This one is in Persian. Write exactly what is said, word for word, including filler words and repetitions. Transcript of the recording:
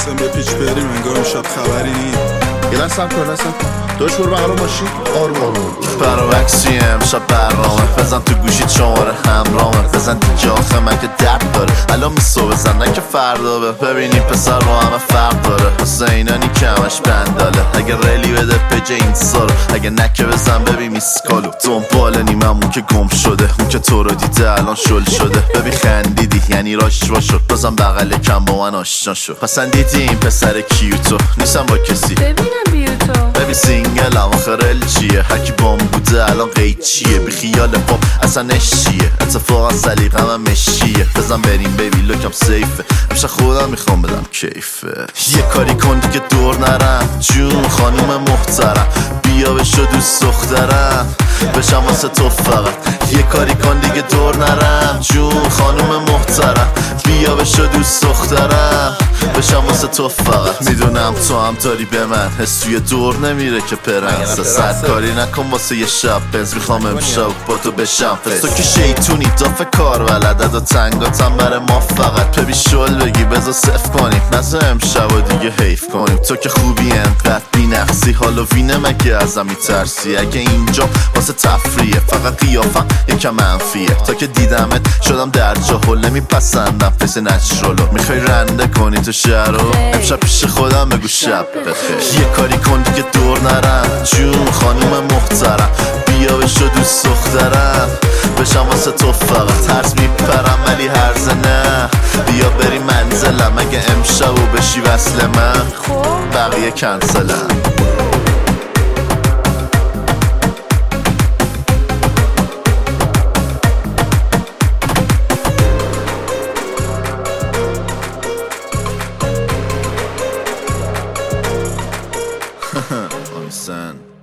محسن بپیچ بریم انگار امشب خبری نی. یه لحظه صبر کن لحظه صبر کن داش برو بغل ماشین آروم آروم برعکسی امشب برنامه بزن تو گوشی شماره همرامه بزن دیگه آخه من که درد داره الان میسو بزن نه که فردا به ببینی پسر با همه فرق داره واسه اینا نی کمش بنداله اگه ریلی بده پجه این سارو اگه نکه بزن ببین میسکالو دنبال نیممون که گم شده اون که تو رو دیده الان شل شده ببین خندیدی یعنی راشوا شد بازم بغل کم با من آشنا شد پسندیدی این پسر کیوتو نیستم با کسی ببینم بیوتو ببین سینگل هم آخر ال چیه هرکی بام بوده الان قید چیه بی خیال پاپ اصلا نشیه اتفاقا سلیقه من مشیه بزن بریم بیبی لوکم سیفه امشب خودم میخوام بدم کیفه یه کاری کن دیگه دور نرم جون خانوم محترم بیا بشو دوست دخترم بشم واسه تو فقط یه کاری کن دیگه دور نرم جون خانوم محترم بیا بشو دوست دخترم بشم واسه تو فقط میدونم تو هم داری به من حس توی دور نمیره که پرنس صد کاری نکن واسه یه شب بنز میخوام امشب با تو بشم فس تو که شیطونی دافه کار ولدد و تنگاتم بره ما فقط ببی شل بگی بزا صف کنیم نزا امشب و دیگه حیف کنیم تو که خوبی انقدر بی نقصی حالا وینه مگه ازم میترسی اگه اینجا واسه تفریه فقط قیافم یکم منفیه تا که دیدمت شدم در جا حل نمیپسندم فیس نچرالو میخوای رنده کنی تو شهر رو امشب پیش خودم بگو شب بخیر یه کاری کن دیگه دور نرم جون خانوم محترم بیا بشو دوست دخترم بشم واسه تو فقط ترس میپرم ولی هرزه نه بیا بری منزلم اگه امشب و بشی وصل من بقیه کنسلم Understand.